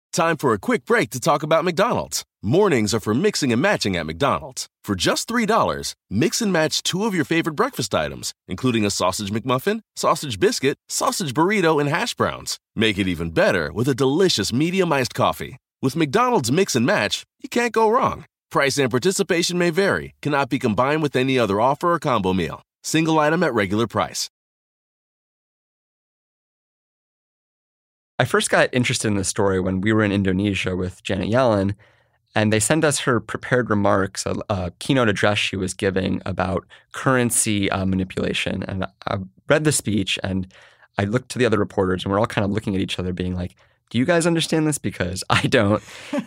Time for a quick break to talk about McDonald's. Mornings are for mixing and matching at McDonald's. For just $3, mix and match 2 of your favorite breakfast items, including a sausage McMuffin, sausage biscuit, sausage burrito, and hash browns. Make it even better with a delicious medium iced coffee. With McDonald's Mix and Match, you can't go wrong. Price and participation may vary, cannot be combined with any other offer or combo meal. Single item at regular price. I first got interested in this story when we were in Indonesia with Janet Yellen, and they sent us her prepared remarks, a keynote address she was giving about currency manipulation. And I read the speech, and I looked to the other reporters, and we're all kind of looking at each other being like, do you guys understand this? Because I don't.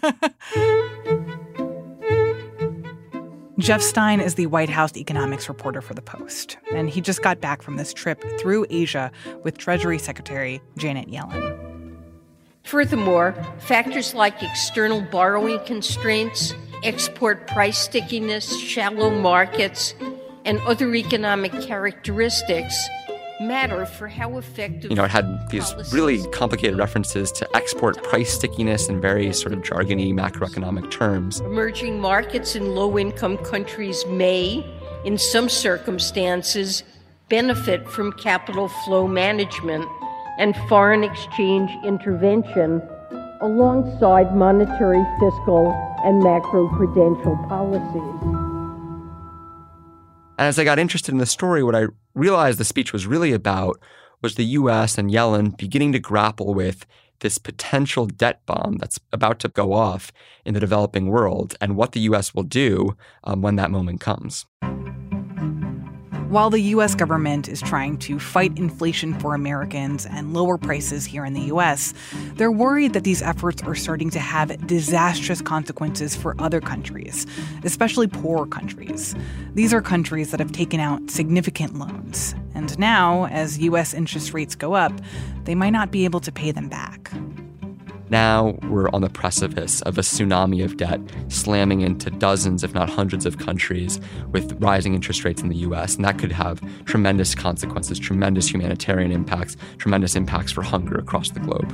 Jeff Stein is the White House economics reporter for The Post, and he just got back from this trip through Asia with Treasury Secretary Janet Yellen. Furthermore, factors like external borrowing constraints, export price stickiness, shallow markets, and other economic characteristics matter for how effective... It had these really complicated references to export price stickiness in very sort of jargony macroeconomic terms. Emerging markets in low-income countries may, in some circumstances, benefit from capital flow management and foreign exchange intervention alongside monetary, fiscal, and macroprudential policies. And as I got interested in the story, what I realized the speech was really about was the U.S. and Yellen beginning to grapple with this potential debt bomb that's about to go off in the developing world and what the U.S. will do when that moment comes. While the U.S. government is trying to fight inflation for Americans and lower prices here in the U.S., they're worried that these efforts are starting to have disastrous consequences for other countries, especially poorer countries. These are countries that have taken out significant loans. And now, as U.S. interest rates go up, they might not be able to pay them back. Now we're on the precipice of a tsunami of debt slamming into dozens, if not hundreds of countries with rising interest rates in the U.S. And that could have tremendous consequences, tremendous humanitarian impacts, tremendous impacts for hunger across the globe.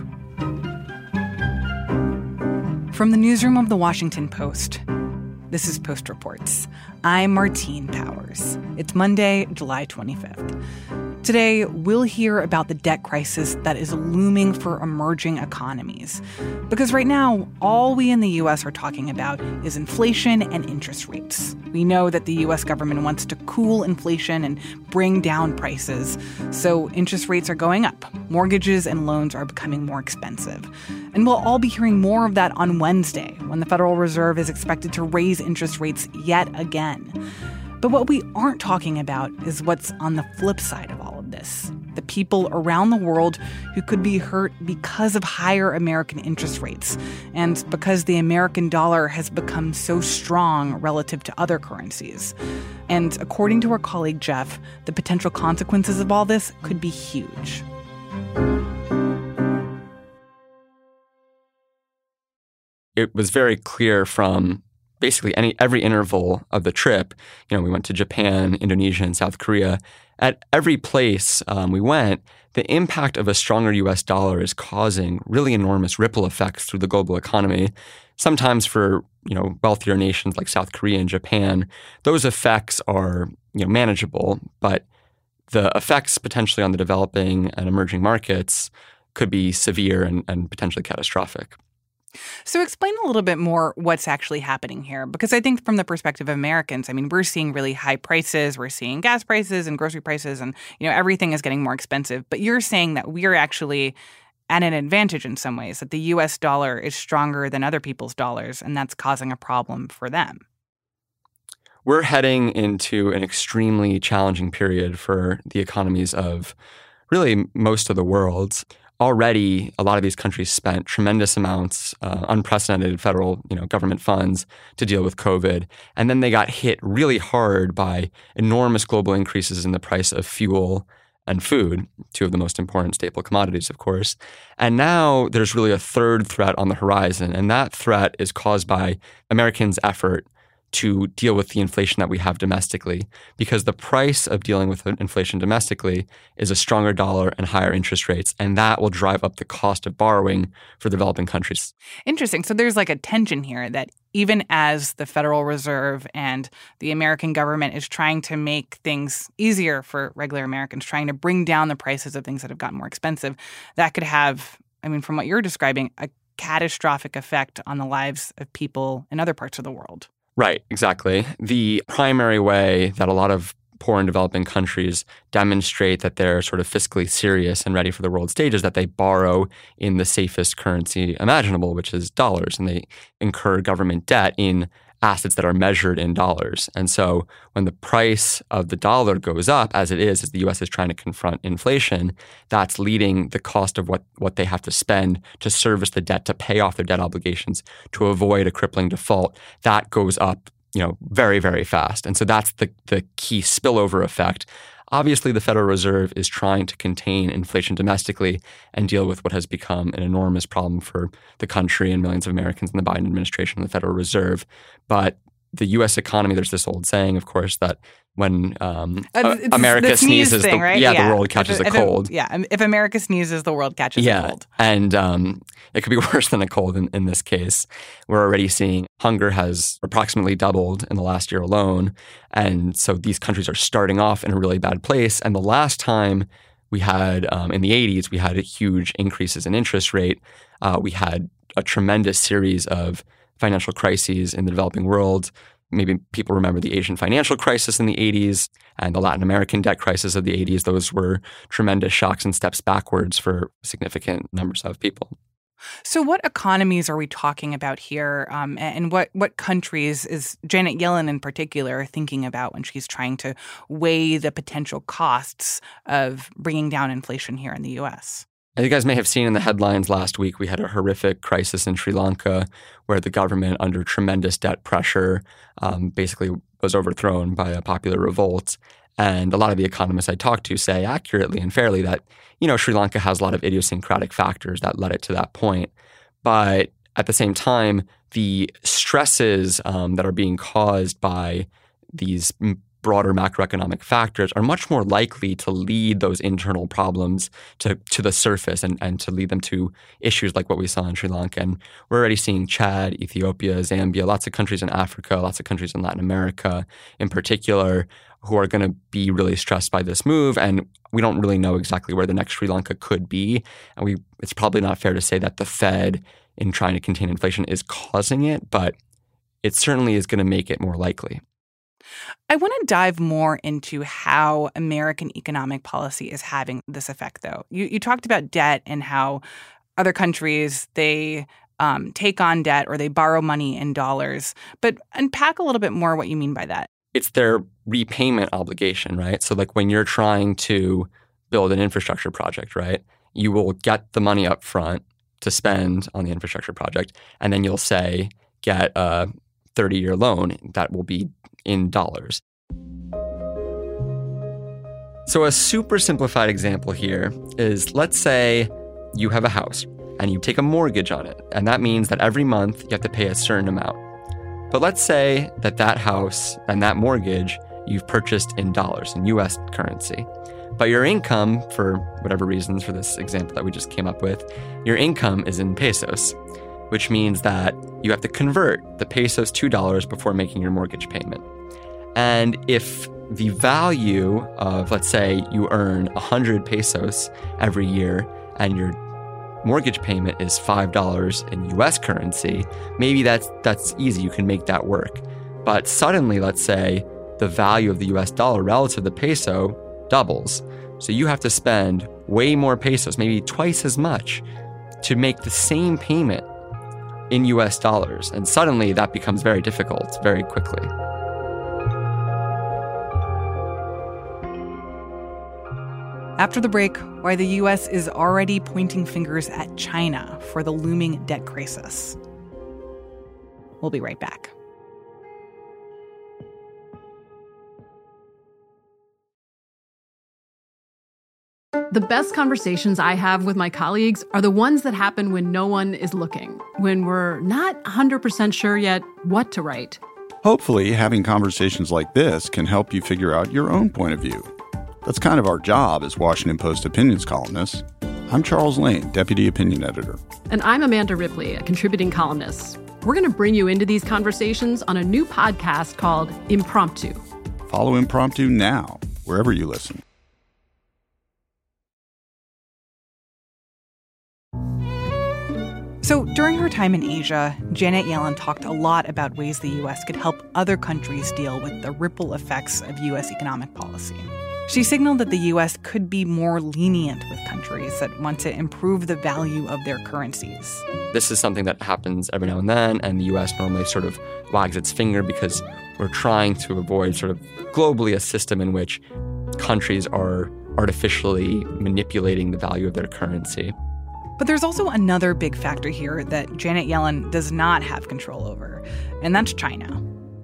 From the newsroom of The Washington Post, this is Post Reports. I'm Martine Powers. It's Monday, July 25th. Today, we'll hear about the debt crisis that is looming for emerging economies. Because right now, all we in the U.S. are talking about is inflation and interest rates. We know that the U.S. government wants to cool inflation and bring down prices, so interest rates are going up. Mortgages and loans are becoming more expensive. And we'll all be hearing more of that on Wednesday, when the Federal Reserve is expected to raise interest rates yet again. But what we aren't talking about is what's on the flip side of all of this. The people around the world who could be hurt because of higher American interest rates and because the American dollar has become so strong relative to other currencies. And according to our colleague Jeff, the potential consequences of all this could be huge. It was very clear from basically every interval of the trip. We went to Japan, Indonesia, and South Korea. At every place we went, the impact of a stronger U.S. dollar is causing really enormous ripple effects through the global economy. Sometimes for wealthier nations like South Korea and Japan, those effects are manageable, but the effects potentially on the developing and emerging markets could be severe and potentially catastrophic. So explain a little bit more what's actually happening here, because I think from the perspective of Americans, we're seeing really high prices. We're seeing gas prices and grocery prices and, everything is getting more expensive. But you're saying that we're actually at an advantage in some ways, that the U.S. dollar is stronger than other people's dollars, and that's causing a problem for them. We're heading into an extremely challenging period for the economies of really most of the world. Already, a lot of these countries spent tremendous amounts, unprecedented federal, government funds to deal with COVID. And then they got hit really hard by enormous global increases in the price of fuel and food, two of the most important staple commodities, of course. And now there's really a third threat on the horizon. And that threat is caused by Americans' effort to deal with the inflation that we have domestically, because the price of dealing with inflation domestically is a stronger dollar and higher interest rates, and that will drive up the cost of borrowing for developing countries. Interesting. So there's like a tension here that even as the Federal Reserve and the American government is trying to make things easier for regular Americans, trying to bring down the prices of things that have gotten more expensive, that could have, from what you're describing, a catastrophic effect on the lives of people in other parts of the world. Right, exactly. The primary way that a lot of poor and developing countries demonstrate that they're sort of fiscally serious and ready for the world stage is that they borrow in the safest currency imaginable, which is dollars, and they incur government debt in assets that are measured in dollars. And so when the price of the dollar goes up, as it is, as the U.S. is trying to confront inflation, that's leading the cost of what they have to spend to service the debt, to pay off their debt obligations, to avoid a crippling default. That goes up, very, very fast. And so that's the key spillover effect. Obviously, the Federal Reserve is trying to contain inflation domestically and deal with what has become an enormous problem for the country and millions of Americans in the Biden administration and the Federal Reserve. But the U.S. economy, there's this old saying, of course, that when America sneezes, thing, right? The world catches a cold. If America sneezes, the world catches a cold. And it could be worse than a cold in this case. We're already seeing hunger has approximately doubled in the last year alone. And so these countries are starting off in a really bad place. And the last time we had, in the 80s, we had huge increases in interest rate. We had a tremendous series of financial crises in the developing world. Maybe people remember the Asian financial crisis in the 80s and the Latin American debt crisis of the 80s. Those were tremendous shocks and steps backwards for significant numbers of people. So what economies are we talking about here? And what countries is Janet Yellen in particular thinking about when she's trying to weigh the potential costs of bringing down inflation here in the U.S.? As you guys may have seen in the headlines last week, we had a horrific crisis in Sri Lanka where the government, under tremendous debt pressure, basically was overthrown by a popular revolt. And a lot of the economists I talked to say accurately and fairly that, Sri Lanka has a lot of idiosyncratic factors that led it to that point. But at the same time, the stresses that are being caused by these broader macroeconomic factors are much more likely to lead those internal problems to the surface and to lead them to issues like what we saw in Sri Lanka. And we're already seeing Chad, Ethiopia, Zambia, lots of countries in Africa, lots of countries in Latin America in particular, who are going to be really stressed by this move. And we don't really know exactly where the next Sri Lanka could be. And it's probably not fair to say that the Fed, in trying to contain inflation, is causing it, but it certainly is going to make it more likely. I want to dive more into how American economic policy is having this effect, though. You talked about debt and how other countries, they take on debt or they borrow money in dollars. But unpack a little bit more what you mean by that. It's their repayment obligation, right? So like when you're trying to build an infrastructure project, right, you will get the money up front to spend on the infrastructure project, and then you'll say, get a 30-year loan that will be in dollars. So a super simplified example here is, let's say you have a house and you take a mortgage on it. And that means that every month you have to pay a certain amount. But let's say that house and that mortgage you've purchased in dollars, in US currency. But your income, for whatever reasons, for this example that we just came up with, your income is in pesos, which means that you have to convert the pesos to dollars before making your mortgage payment. And if the value of, let's say, you earn 100 pesos every year and your mortgage payment is $5 in US currency, maybe that's easy. You can make that work. But suddenly, let's say, the value of the US dollar relative to the peso doubles. So you have to spend way more pesos, maybe twice as much, to make the same payment in US dollars. And suddenly that becomes very difficult very quickly. After the break, why the U.S. is already pointing fingers at China for the looming debt crisis. We'll be right back. The best conversations I have with my colleagues are the ones that happen when no one is looking, when we're not 100% sure yet what to write. Hopefully, having conversations like this can help you figure out your own point of view. That's kind of our job as Washington Post opinions columnists. I'm Charles Lane, Deputy Opinion Editor. And I'm Amanda Ripley, a contributing columnist. We're going to bring you into these conversations on a new podcast called Impromptu. Follow Impromptu now, wherever you listen. So during her time in Asia, Janet Yellen talked a lot about ways the U.S. could help other countries deal with the ripple effects of U.S. economic policy. She signaled that the U.S. could be more lenient with countries that want to improve the value of their currencies. This is something that happens every now and then, and the U.S. normally sort of wags its finger because we're trying to avoid sort of globally a system in which countries are artificially manipulating the value of their currency. But there's also another big factor here that Janet Yellen does not have control over, and that's China.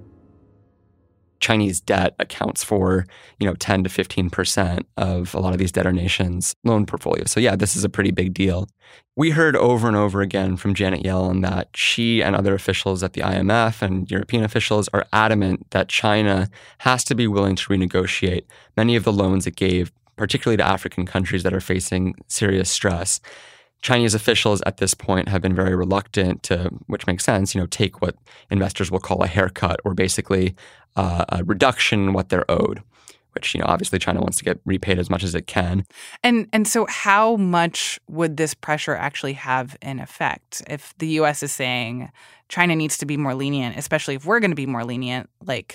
Chinese debt accounts for, 10 to 15% of a lot of these debtor nations' loan portfolios. So yeah, this is a pretty big deal. We heard over and over again from Janet Yellen that she and other officials at the IMF and European officials are adamant that China has to be willing to renegotiate many of the loans it gave, particularly to African countries that are facing serious stress. Chinese officials at this point have been very reluctant to, which makes sense, take what investors will call a haircut, or basically a reduction in what they're owed, which, obviously China wants to get repaid as much as it can. And so how much would this pressure actually have an effect? If the U.S. is saying China needs to be more lenient, especially if we're going to be more lenient,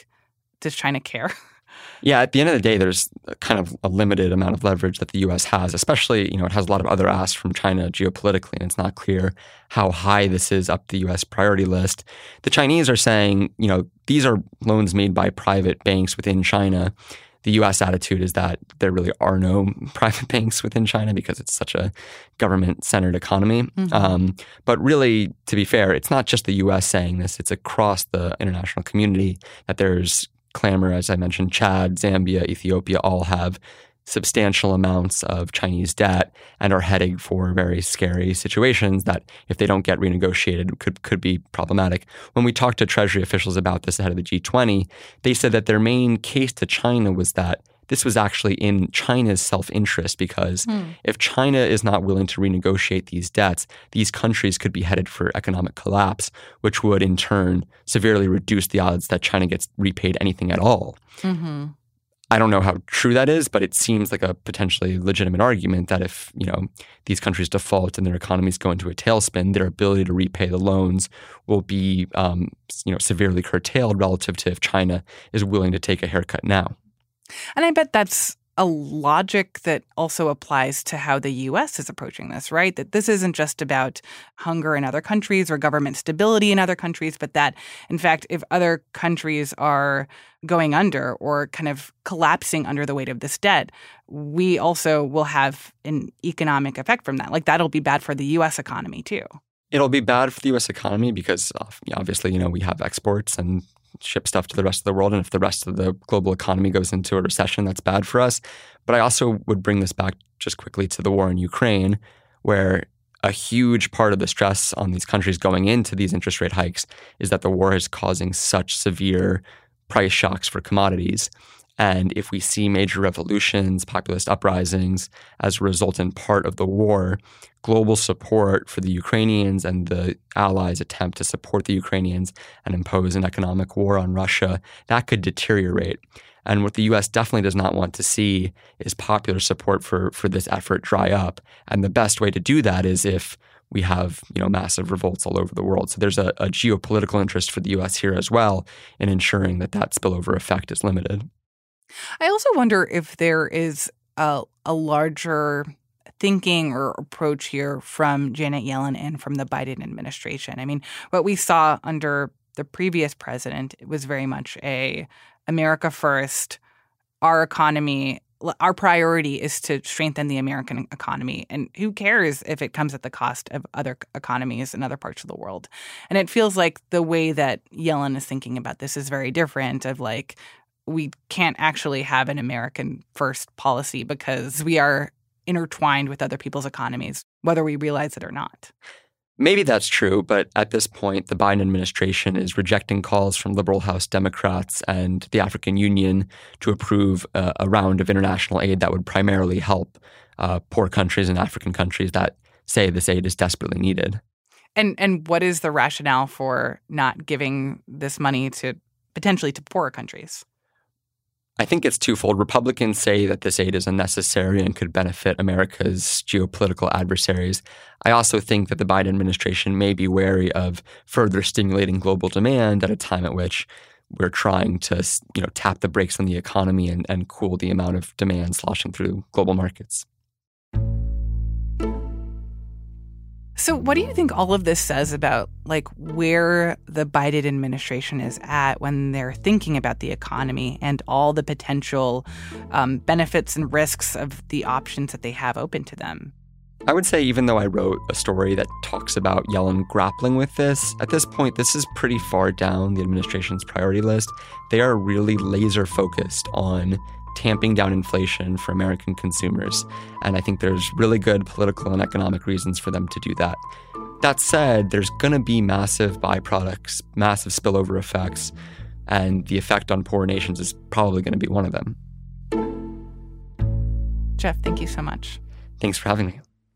does China care? Yeah, at the end of the day, there's kind of a limited amount of leverage that the U.S. has, especially, it has a lot of other asks from China geopolitically, and it's not clear how high this is up the U.S. priority list. The Chinese are saying, these are loans made by private banks within China. The U.S. attitude is that there really are no private banks within China because it's such a government-centered economy. Mm-hmm. But really, to be fair, it's not just the U.S. saying this. It's across the international community that there's clamor. As I mentioned, Chad, Zambia, Ethiopia all have substantial amounts of Chinese debt and are heading for very scary situations that, if they don't get renegotiated, could be problematic. When we talked to Treasury officials about this ahead of the G20, they said that their main case to China was that this was actually in China's self-interest, because if China is not willing to renegotiate these debts, these countries could be headed for economic collapse, which would in turn severely reduce the odds that China gets repaid anything at all. Mm-hmm. I don't know how true that is, but it seems like a potentially legitimate argument that if, these countries default and their economies go into a tailspin, their ability to repay the loans will be, severely curtailed relative to if China is willing to take a haircut now. And I bet that's a logic that also applies to how the U.S. is approaching this, right? That this isn't just about hunger in other countries or government stability in other countries, but that, in fact, if other countries are going under or kind of collapsing under the weight of this debt, we also will have an economic effect from that. That'll be bad for the U.S. economy, too. It'll be bad for the U.S. economy because, obviously, we have exports and ship stuff to the rest of the world. And if the rest of the global economy goes into a recession, that's bad for us. But I also would bring this back just quickly to the war in Ukraine, where a huge part of the stress on these countries going into these interest rate hikes is that the war is causing such severe price shocks for commodities. And if we see major revolutions, populist uprisings as a resultant part of the war, global support for the Ukrainians and the allies' attempt to support the Ukrainians and impose an economic war on Russia, that could deteriorate. And what the U.S. definitely does not want to see is popular support for this effort dry up. And the best way to do that is if we have, massive revolts all over the world. So there's a geopolitical interest for the U.S. here as well in ensuring that spillover effect is limited. I also wonder if there is a larger thinking or approach here from Janet Yellen and from the Biden administration. I mean, what we saw under the previous president, it was very much a America first, our economy, our priority is to strengthen the American economy. And who cares if it comes at the cost of other economies in other parts of the world? And it feels like the way that Yellen is thinking about this is very different of we can't actually have an American first policy because we are intertwined with other people's economies, whether we realize it or not. Maybe that's true, but at this point, the Biden administration is rejecting calls from liberal House Democrats and the African Union to approve a round of international aid that would primarily help poor countries and African countries that say this aid is desperately needed. And what is the rationale for not giving this money to potentially to poorer countries? I think it's twofold. Republicans say that this aid is unnecessary and could benefit America's geopolitical adversaries. I also think that the Biden administration may be wary of further stimulating global demand at a time at which we're trying to, tap the brakes on the economy and cool the amount of demand sloshing through global markets. So what do you think all of this says about, where the Biden administration is at when they're thinking about the economy and all the potential benefits and risks of the options that they have open to them? I would say even though I wrote a story that talks about Yellen grappling with this, at this point, this is pretty far down the administration's priority list. They are really laser focused on tamping down inflation for American consumers. And I think there's really good political and economic reasons for them to do that. That said, there's going to be massive byproducts, massive spillover effects, and the effect on poor nations is probably going to be one of them. Jeff, thank you so much. Thanks for having me.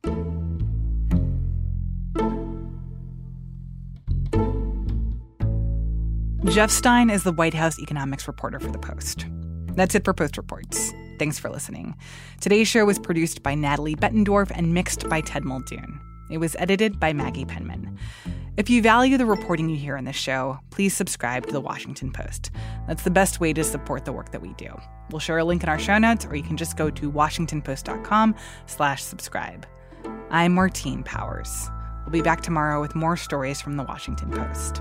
Jeff Stein is the White House economics reporter for The Post. That's it for Post Reports. Thanks for listening. Today's show was produced by Natalie Bettendorf and mixed by Ted Muldoon. It was edited by Maggie Penman. If you value the reporting you hear in this show, please subscribe to The Washington Post. That's the best way to support the work that we do. We'll share a link in our show notes, or you can just go to washingtonpost.com/subscribe. I'm Martine Powers. We'll be back tomorrow with more stories from The Washington Post.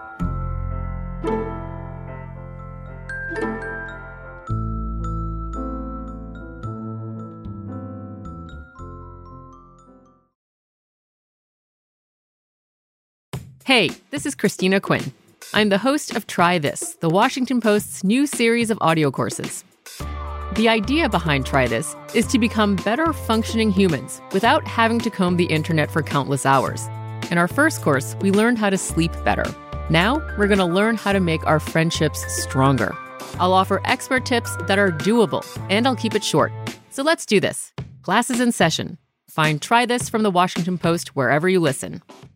Hey, this is Christina Quinn. I'm the host of Try This, The Washington Post's new series of audio courses. The idea behind Try This is to become better functioning humans without having to comb the internet for countless hours. In our first course, we learned how to sleep better. Now, we're going to learn how to make our friendships stronger. I'll offer expert tips that are doable, and I'll keep it short. So let's do this. Class is in session. Find Try This from The Washington Post wherever you listen.